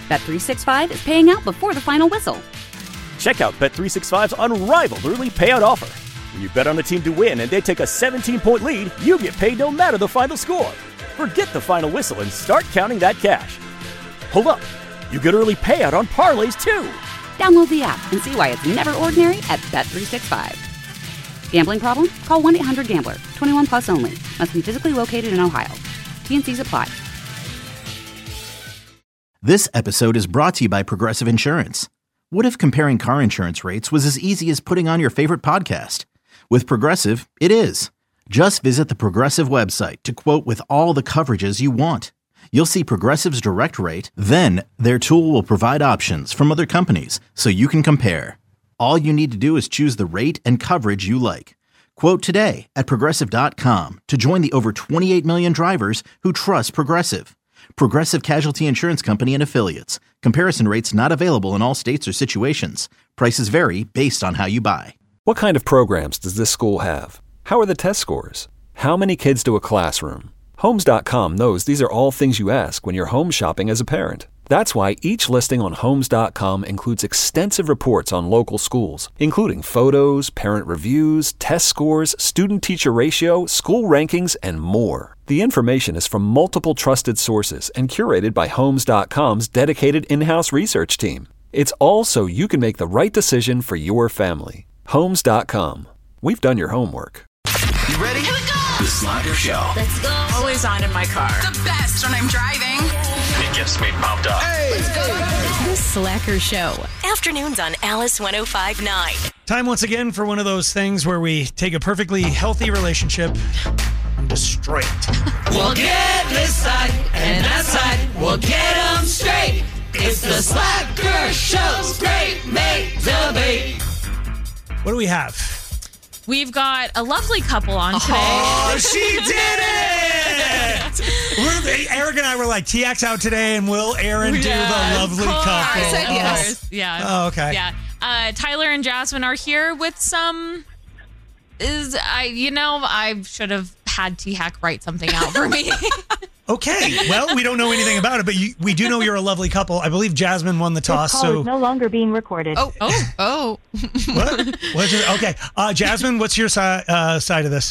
Bet365 is paying out before the final whistle. Check out Bet365's unrivaled early payout offer. When you bet on a team to win and they take a 17-point lead, you get paid no matter the final score. Forget the final whistle and start counting that cash. Hold up. You get early payout on parlays, too. Download the app and see why it's never ordinary at Bet365. Gambling problem? Call 1-800-GAMBLER. 21 plus only. Must be physically located in Ohio. T&Cs apply. This episode is brought to you by Progressive Insurance. What if comparing car insurance rates was as easy as putting on your favorite podcast? With Progressive, it is. Just visit the Progressive website to quote with all the coverages you want. You'll see Progressive's direct rate, then their tool will provide options from other companies so you can compare. All you need to do is choose the rate and coverage you like. Quote today at Progressive.com to join the over 28 million drivers who trust Progressive. Progressive Casualty Insurance Company and Affiliates. Comparison rates not available in all states or situations. Prices vary based on how you buy. What kind of programs does this school have? How are the test scores? How many kids to a classroom? Homes.com knows these are all things you ask when you're home shopping as a parent. That's why each listing on Homes.com includes extensive reports on local schools, including photos, parent reviews, test scores, student-teacher ratio, school rankings, and more. The information is from multiple trusted sources and curated by Homes.com's dedicated in-house research team. It's all so you can make the right decision for your family. Homes.com. We've done your homework. You ready? Here we go! The Slacker Show. Let's go. Always on in my car. The best when I'm driving. It gets me pumped up. Hey! Let's go. The Slacker Show. Afternoons on Alice 105.9. Time once again for one of those things where we take a perfectly healthy relationship and destroy it. We'll get this side and that side. We'll get them straight. It's the Slacker Show's Great Mate Debate. What do we have? We've got a lovely couple on today. Oh, she did it! Eric and I were like, TX out today, and will Aaron do the lovely couple? I said yes. Yeah. Oh, okay. Yeah. Tyler and Jasmine are here with some. I should have had T-Hack write something out for me. Okay. Well, we don't know anything about it, but we do know you're a lovely couple. I believe Jasmine won the toss. This call is no longer being recorded. Oh. What? Okay. Jasmine, what's your side of this?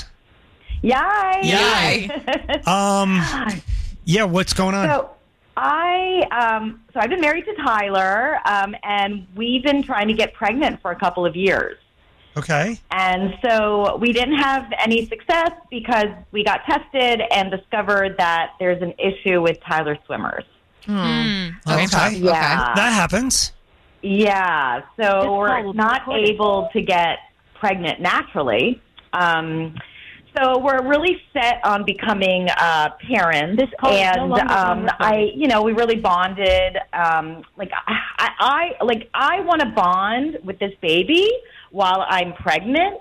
Yay. Yeah, what's going on? So I've been married to Tyler, and we've been trying to get pregnant for a couple of years. Okay. And so we didn't have any success because we got tested and discovered that there's an issue with Tyler's swimmers. Okay. Yeah. That happens. Yeah. So we're not able to get pregnant naturally. So we're really set on becoming parents, and we really bonded. I want to bond with this baby while I'm pregnant.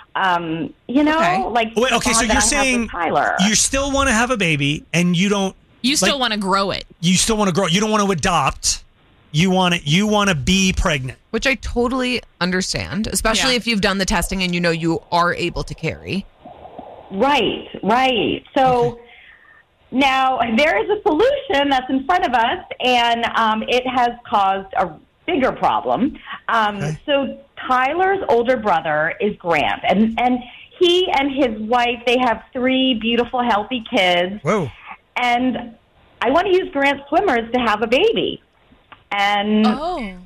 Okay, so you're saying Tyler. You still want to have a baby, and you don't. You still want to grow it. You still want to grow. You don't want to adopt. You want to be pregnant. Which I totally understand, especially if you've done the testing and you know you are able to carry. Right. So now there is a solution that's in front of us, and it has caused a bigger problem. So Tyler's older brother is Grant, and he and his wife, they have 3 beautiful, healthy kids. Whoa. And I want to use Grant's swimmers to have a baby. And I'm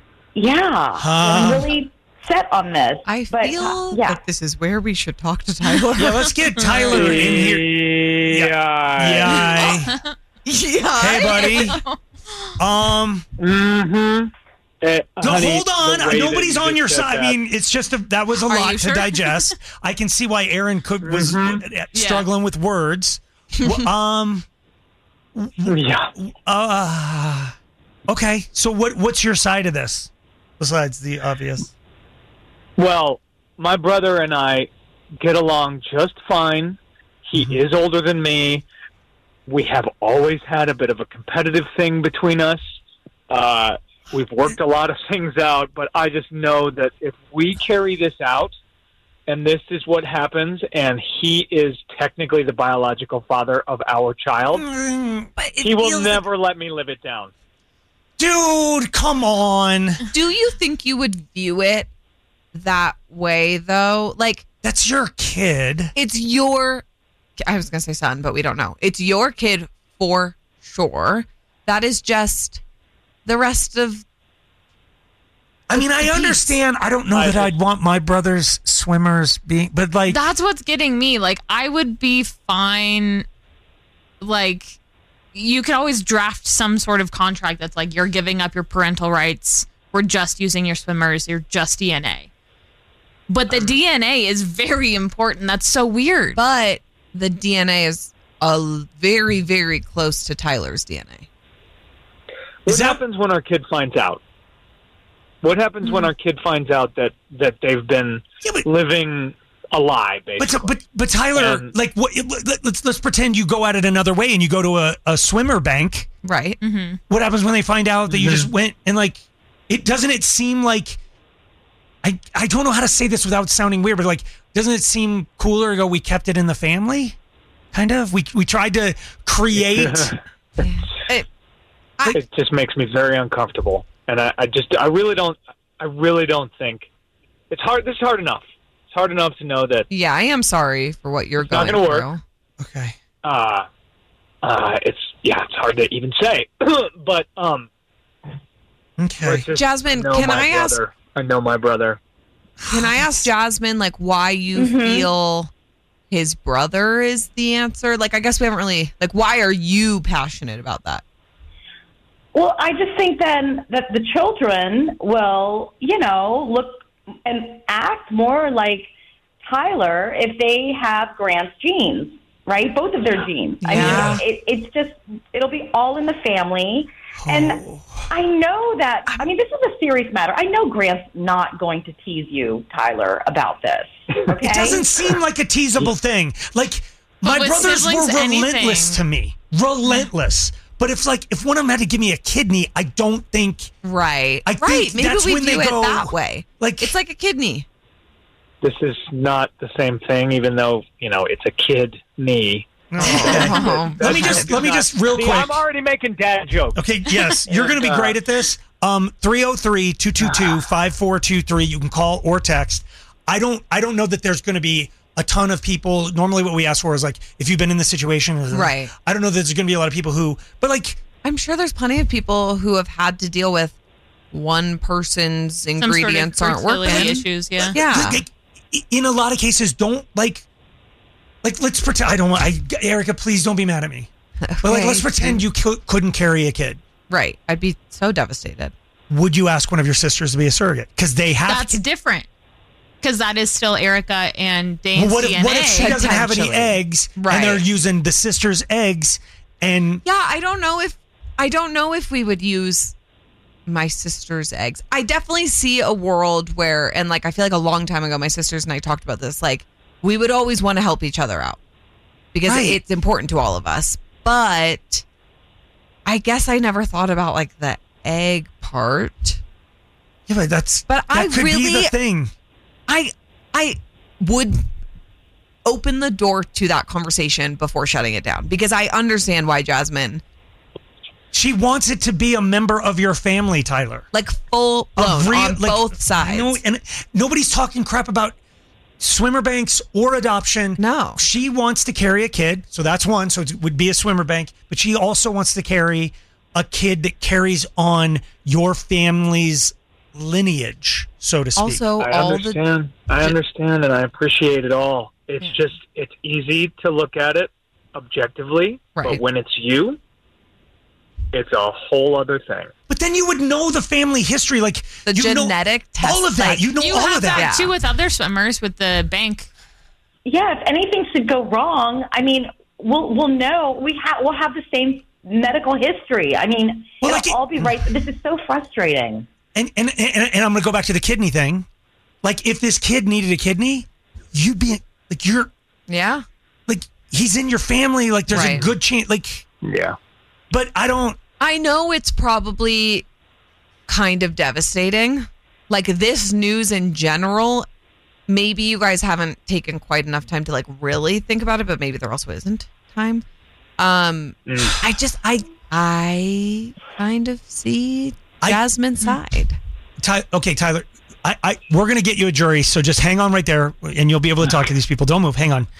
really set on this. I feel like this is where we should talk to Tyler. Yeah, let's get Tyler in here. Yeah. Hey, buddy. Hold on. Nobody's on your side. I mean, it's just that was a lot to digest. I can see why Aaron Cook was struggling with words. Okay, so what's your side of this besides the obvious? Well, my brother and I get along just fine. He is older than me. We have always had a bit of a competitive thing between us. We've worked a lot of things out, but I just know that if we carry this out, and this is what happens, and he is technically the biological father of our child, he will never let me live it down. Dude, come on. Do you think you would view it that way, though? Like, that's your kid. It's your, I was going to say son, but we don't know. It's your kid for sure. That is just the rest of. I mean, I understand. I don't know that I'd want my brother's swimmers being, but like. That's what's getting me. Like, I would be fine. Like, you could always draft some sort of contract that's like, you're giving up your parental rights. We're just using your swimmers. You're just DNA. But the DNA is very important. That's so weird. But the DNA is very, very close to Tyler's DNA. What happens when our kid finds out? What happens when our kid finds out that they've been living a lie, basically? But Tyler, like, let's pretend you go at it another way and you go to a swimmer bank. Right. Mm-hmm. What happens when they find out that you just went and, like, it seem like, I don't know how to say this without sounding weird, but, like, doesn't it seem cooler to go, we kept it in the family? Kind of? We tried to create. It just makes me very uncomfortable. And I really don't think it's hard. This is hard enough. It's hard enough to know that. Yeah, I am sorry for what you're going through. Not going to work. Okay. It's hard to even say, but Okay. Jasmine, can I ask? I know my brother. Can I ask Jasmine, like, why you feel his brother is the answer? Like, I guess we haven't really, like, why are you passionate about that? Well, I just think then that the children will, look and act more like Tyler if they have Grant's genes, right? Both of their genes. Yeah. I mean, it'll be all in the family. And I know that, this is a serious matter. I know Grant's not going to tease you, Tyler, about this. Okay? It doesn't seem like a teasable thing. Like, my brothers were relentless to me. Relentless. But if one of them had to give me a kidney, I don't think. Right. I think Maybe that's we when view they go it that way. Like, it's like a kidney. This is not the same thing, even though it's a kid knee. Let me just real quick. I'm already making dad jokes. Okay, yes, you're going to be great at this. 303-222-5423. You can call or text. I don't know that there's going to be a ton of people. Normally what we ask for is, like, if you've been in this situation. Right. I don't know that there's going to be a lot of people who, but, like, I'm sure there's plenty of people who have had to deal with one person's ingredients aren't working. Issues, yeah. Like, in a lot of cases, don't like let's pretend. Erica, please don't be mad at me. But let's pretend you couldn't carry a kid. Right. I'd be so devastated. Would you ask one of your sisters to be a surrogate? Because they have. That's different. Because that is still Erica and Dane's DNA. What if she doesn't have any eggs, and they're using the sister's eggs? And I don't know if we would use my sister's eggs. I definitely see a world where, and like, I feel like a long time ago, my sisters and I talked about this. Like, we would always want to help each other out because it's important to all of us. But I guess I never thought about, like, the egg part. Yeah, but that could be the thing. I would open the door to that conversation before shutting it down because I understand why Jasmine. She wants it to be a member of your family, Tyler. Like, full blown on both sides. And nobody's talking crap about swimmer banks or adoption. No. She wants to carry a kid, so that's one. So it would be a swimmer bank. But she also wants to carry a kid that carries on your family's lineage, so to speak. Also, I understand, and I appreciate it all. It's just, it's easy to look at it objectively, but when it's you, it's a whole other thing. But then you would know the family history, like the genetic test, all of that. Like, you know all of that. You have that too with other swimmers with the bank. Yeah, if anything should go wrong, we'll know. We'll have the same medical history. It'll all be right. This is so frustrating. And I'm going to go back to the kidney thing. Like, if this kid needed a kidney, you'd be like, like, he's in your family. Like, there's a good chance. Like, yeah. But I know it's probably kind of devastating. Like, this news in general, maybe you guys haven't taken quite enough time to, like, really think about it, but maybe there also isn't time. I I kind of see Jasmine's side. Okay, Tyler, we're going to get you a jury, so just hang on right there, and you'll be able to talk to these people. Don't move. Hang on.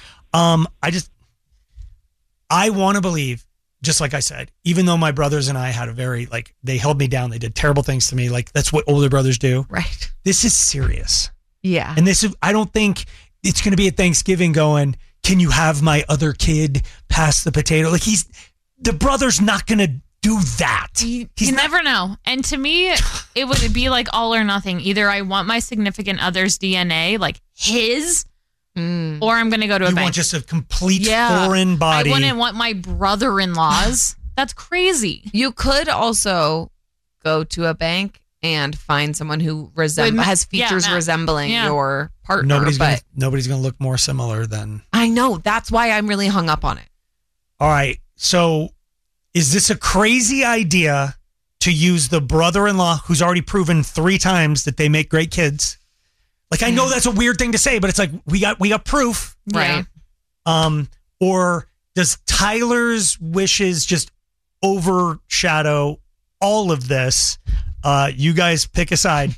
I want to believe, just like I said, even though my brothers and I had they held me down, they did terrible things to me. Like, that's what older brothers do. Right. This is serious. Yeah. And I don't think it's going to be at Thanksgiving going, can you have my other kid pass the potato? Like, the brother's not going to do that. You never know. And to me, it would be like all or nothing. Either I want my significant other's DNA, like his, or I'm going to go to a bank. You want just a complete foreign body. I wouldn't want my brother-in-law's. That's crazy. You could also go to a bank and find someone who has features resembling your partner. Nobody's gonna look more similar than. I know. That's why I'm really hung up on it. All right. So, is this a crazy idea to use the brother-in-law who's already proven 3 times that they make great kids? Like, I know that's a weird thing to say, but it's like we got proof, right? Or does Tyler's wishes just overshadow all of this? You guys pick a side.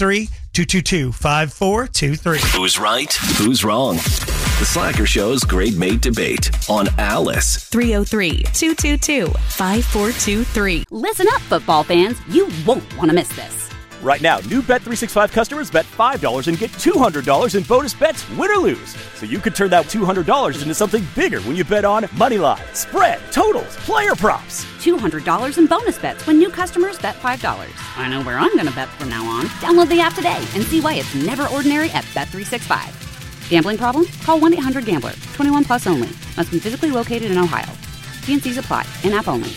303-222-5423. Who's right? Who's wrong? The Slacker Show's Great Mate Debate on Alice. 303-222-5423. Listen up, football fans. You won't want to miss this. Right now, new Bet365 customers bet $5 and get $200 in bonus bets, win or lose. So you could turn that $200 into something bigger when you bet on moneyline, spread, totals, player props. $200 in bonus bets when new customers bet $5. I know where I'm going to bet from now on. Download the app today and see why it's never ordinary at Bet365. Gambling problem? Call 1-800-GAMBLER. 21 plus only. Must be physically located in Ohio. T&Cs apply. In-app only.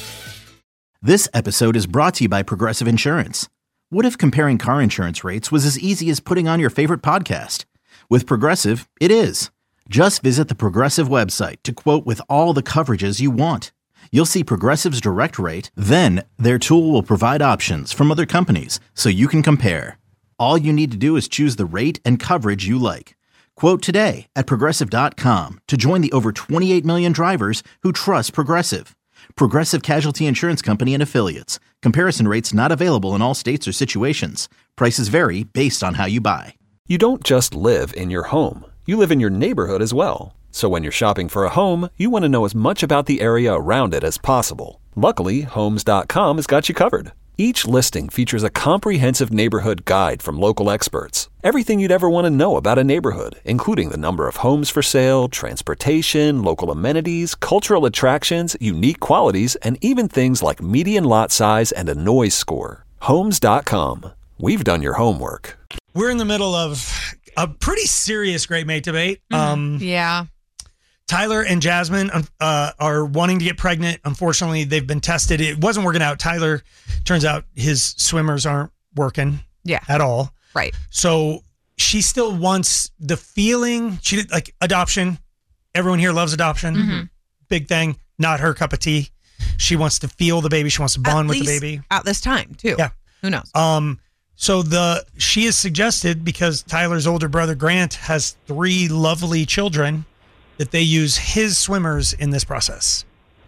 This episode is brought to you by Progressive Insurance. What if comparing car insurance rates was as easy as putting on your favorite podcast? With Progressive, it is. Just visit the Progressive website to quote with all the coverages you want. You'll see Progressive's direct rate, then their tool will provide options from other companies so you can compare. All you need to do is choose the rate and coverage you like. Quote today at Progressive.com to join the over 28 million drivers who trust Progressive. Progressive Casualty Insurance Company and Affiliates. Comparison rates not available in all states or situations. Prices vary based on how you buy. You don't just live in your home. You live in your neighborhood as well. So when you're shopping for a home, you want to know as much about the area around it as possible. Luckily, Homes.com has got you covered. Each listing features a comprehensive neighborhood guide from local experts. Everything you'd ever want to know about a neighborhood, including the number of homes for sale, transportation, local amenities, cultural attractions, unique qualities, and even things like median lot size and a noise score. Homes.com. We've done your homework. We're in the middle of a pretty serious Great Mate Debate. Yeah. Tyler and Jasmine are wanting to get pregnant. Unfortunately, they've been tested. It wasn't working out. Tyler, turns out his swimmers aren't working at all. Right. So she still wants the feeling. She did like adoption. Everyone here loves adoption. Mm-hmm. Big thing. Not her cup of tea. She wants to feel the baby. She wants to bond with the baby. At this time, too. Yeah. Who knows? So she has suggested, because Tyler's older brother Grant has 3 lovely children, that they use his swimmers in this process.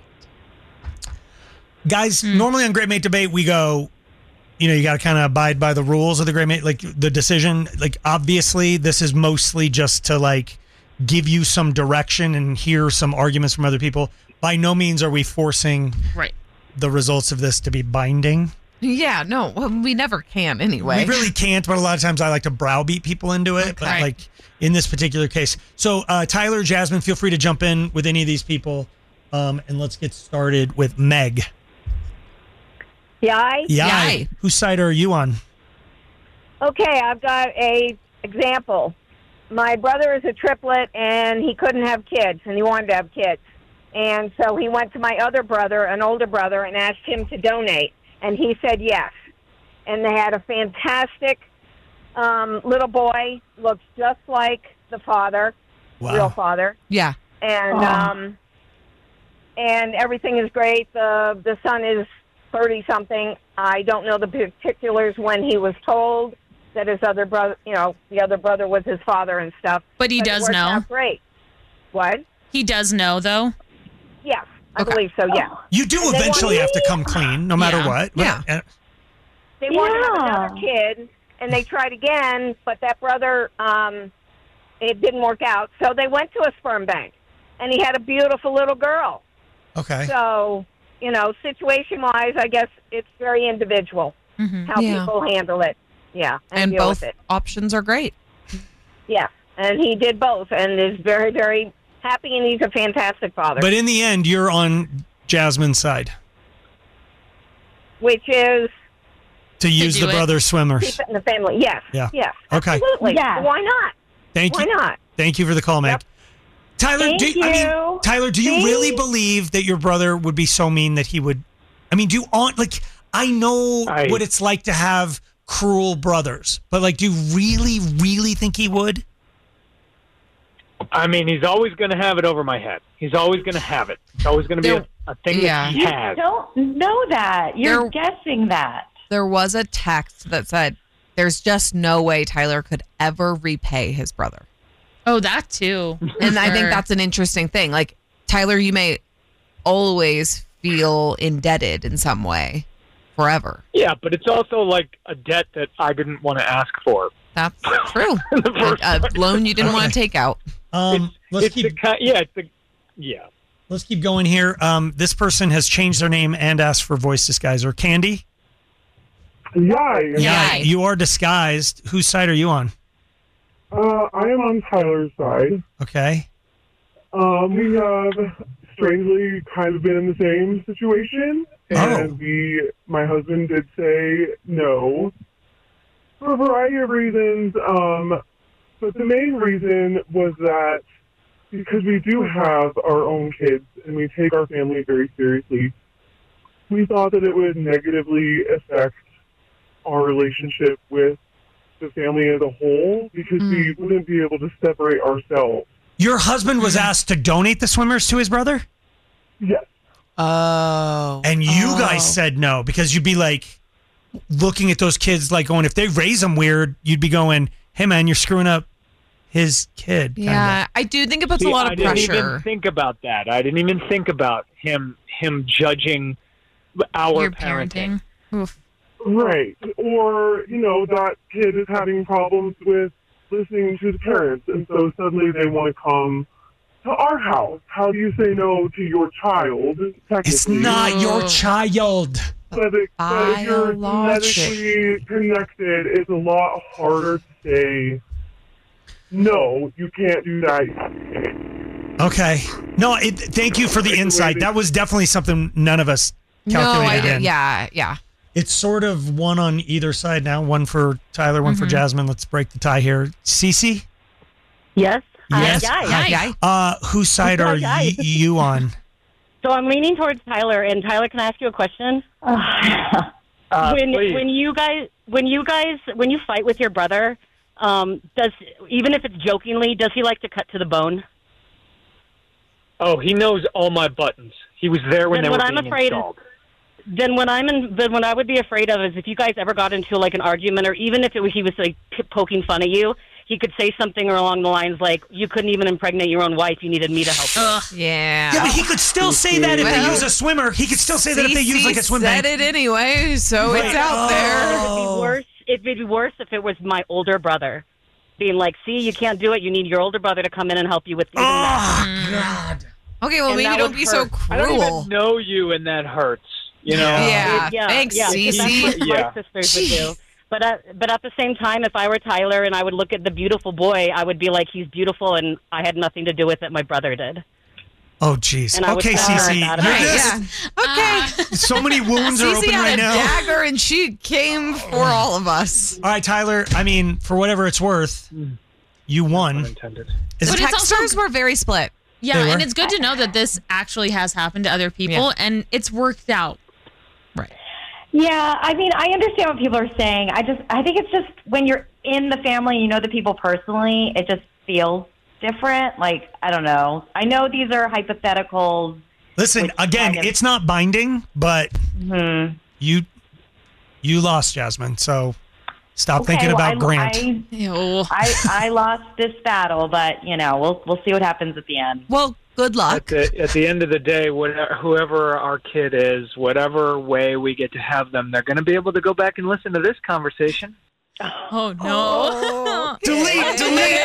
Guys, normally on Great Mate Debate, we go, you got to kind of abide by the rules of the Great Mate, like the decision. Like, obviously, this is mostly just to, like, give you some direction and hear some arguments from other people. By no means are we forcing the results of this to be binding. Yeah, no, we never can anyway. We really can't, but a lot of times I like to browbeat people into it. But like in this particular case. So Tyler, Jasmine, feel free to jump in with any of these people. And let's get started with Meg. Yay. Yay. Whose side are you on? Okay, I've got a example. My brother is a triplet, and he couldn't have kids, and he wanted to have kids. And so he went to my other brother, an older brother, and asked him to donate. And he said yes. And they had a fantastic little boy, looks just like the father, real father. Yeah. And and everything is great. The son is 30-something. I don't know the particulars when he was told that his other brother, the other brother was his father and stuff. But he does know. Great. What? He does know, though? Yes. I believe so, yeah. You do And they eventually wanted- have to come clean, no matter what. Yeah. They wanted to have another kid, and they tried again, but that brother, it didn't work out. So they went to a sperm bank, and he had a beautiful little girl. Okay. So, situation-wise, I guess it's very individual how Yeah. people handle it. Yeah, And deal both with it. options are great. Yeah, and he did both, and is very, very happy, and he's a fantastic father. But in the end, you're on Jasmine's side which is to use the brother keep swimmers. it in the family. Yes. Yeah. Yes. Okay. Absolutely. Yeah. Why not? Thank Why you. not? Thank you for the call, Meg. Tyler, Thank you. Tyler, do you See? really believe that your brother would be so mean that he would? I mean, I know what it's like to have cruel brothers, but do you really, really think he would? I mean, he's always going to have it over my head. He's always going to have it. It's always going to be a thing that he You has. don't know that. You're guessing that. There was a text that said, "There's just no way Tyler could ever repay his brother." Oh, that too. And I think Sure. that's an interesting thing. Like, Tyler, you may always feel indebted in some way forever. Yeah, but it's also like a debt that I didn't want to ask for. That's true. A loan you didn't want to take out. Let's keep. Let's keep going here. This person has changed their name and asked for voice disguiser. Candy? Yeah. You are disguised. Whose side are you on? I am on Tyler's side. Okay. We have strangely kind of been in the same situation, and my husband did say no for a variety of reasons. But the main reason was that because we do have our own kids and we take our family very seriously, we thought that it would negatively affect our relationship with the family as a whole because we wouldn't be able to separate ourselves. Your husband was asked to donate the swimmers to his brother? Yes. Oh. And you guys said no because you'd be looking at those kids going, if they raise them weird, you'd be going, hey man, you're screwing up his kid. Yeah, I do think it puts a lot of I pressure. didn't even think about that. I didn't even think about him judging our Your parenting. Oof. Right. Or, that kid is having problems with listening to the parents, and so suddenly they want to come to our house. How do you say no to your child? It's not your child. But if you're genetically connected, it's a lot harder to say, no, you can't do that. Okay. No, thank you for the insight. That was definitely something none of us calculated I in. did. Yeah. It's sort of one on either side now. One for Tyler, one for Jasmine. Let's break the tie here. Cece? Yes. Yes. Hi. Whose side are you on? So I'm leaning towards Tyler, and Tyler, can I ask you a question? Please. When you fight with your brother, even if it's jokingly, does he like to cut to the bone? Oh, he knows all my buttons. He was there when they were being installed. Then what I would be afraid of is if you guys ever got into an argument, or even if he was poking fun at you, he could say something along the lines like, "You couldn't even impregnate your own wife. You needed me to help you." Yeah. Yeah, but he could still say that if they use a swimmer. He could still say that if they use a swim bank. said it anyway, so it's out there. It'd be worse if it was my older brother being like, "See, you can't do it. You need your older brother to come in and help you with even that." God. Okay, well, maybe don't be so I don't cruel. even know you, and that hurts. Yeah. Thanks, That's Cece. what my sisters would do. But at the same time, if I were Tyler and I would look at the beautiful boy, I would be like, he's beautiful, and I had nothing to do with it. My brother did. Oh, jeez. And I would Okay, tell her Cece. that about it. Okay. So many wounds are Cece open had right a now. dagger, and she came for all of us. All right, Tyler. I mean, for whatever it's worth, you won. Intended. The But it's also- texters were very split. Yeah, They were? and it's good to know that this actually has happened to other people, and it's worked out. Yeah, I mean, I understand what people are saying. I think it's just when you're in the family, you know the people personally, it just feels different. Like, I don't know. I know these are hypotheticals. Listen, again, it's not binding, but you lost, Jasmine. So stop thinking about Grant. I lost this battle, but we'll see what happens at the end. Well, Good luck. At the end of the day, whoever our kid is, whatever way we get to have them, they're going to be able to go back and listen to this conversation. Oh, no. Delete.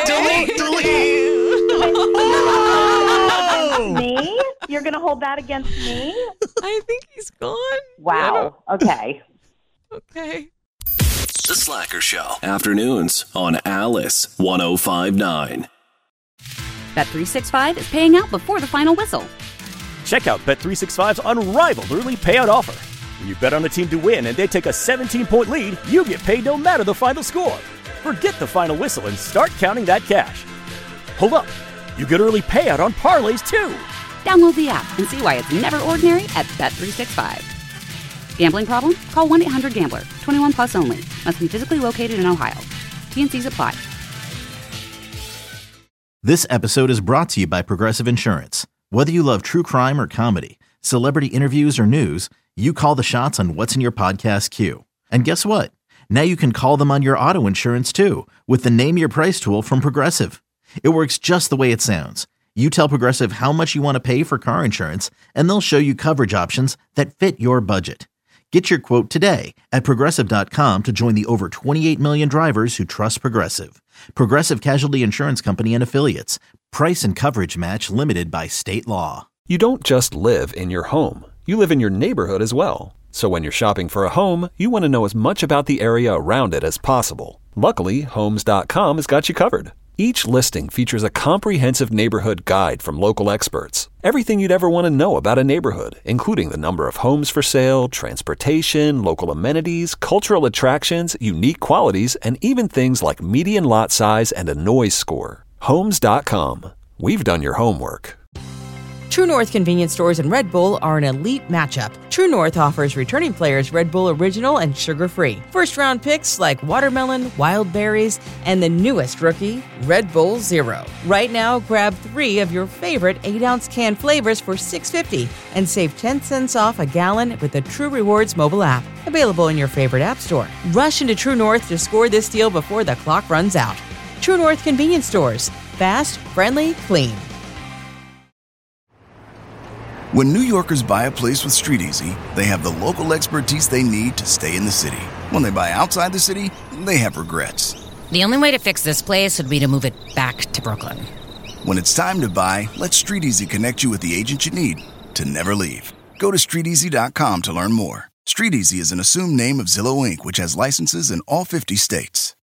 Me? You're going to hold that against me? I think he's gone. Wow. Okay. Okay. The Slacker Show. Afternoons on Alice 105.9. Bet365 is paying out before the final whistle. Check out Bet365's unrivaled early payout offer. When you bet on a team to win and they take a 17-point lead, you get paid no matter the final score. Forget the final whistle and start counting that cash. Hold up. You get early payout on parlays, too. Download the app and see why it's never ordinary at Bet365. Gambling problem? Call 1-800-GAMBLER. 21 plus only. Must be physically located in Ohio. T&Cs apply. This episode is brought to you by Progressive Insurance. Whether you love true crime or comedy, celebrity interviews or news, you call the shots on what's in your podcast queue. And guess what? Now you can call them on your auto insurance too with the Name Your Price tool from Progressive. It works just the way it sounds. You tell Progressive how much you want to pay for car insurance, and they'll show you coverage options that fit your budget. Get your quote today at Progressive.com to join the over 28 million drivers who trust Progressive. Progressive Casualty Insurance Company and Affiliates. Price and coverage match limited by state law. You don't just live in your home. You live in your neighborhood as well. So when you're shopping for a home, you want to know as much about the area around it as possible. Luckily, Homes.com has got you covered. Each listing features a comprehensive neighborhood guide from local experts. Everything you'd ever want to know about a neighborhood, including the number of homes for sale, transportation, local amenities, cultural attractions, unique qualities, and even things like median lot size and a noise score. Homes.com. We've done your homework. True North convenience stores and Red Bull are an elite matchup. True North offers returning players Red Bull Original and sugar-free. First-round picks like watermelon, wild berries, and the newest rookie, Red Bull Zero. Right now, grab 3 of your favorite 8-ounce can flavors for $6.50 and save 10 cents off a gallon with the True Rewards mobile app. Available in your favorite app store. Rush into True North to score this deal before the clock runs out. True North convenience stores. Fast, friendly, clean. When New Yorkers buy a place with StreetEasy, they have the local expertise they need to stay in the city. When they buy outside the city, they have regrets. The only way to fix this place would be to move it back to Brooklyn. When it's time to buy, let StreetEasy connect you with the agent you need to never leave. Go to StreetEasy.com to learn more. StreetEasy is an assumed name of Zillow Inc., which has licenses in all 50 states.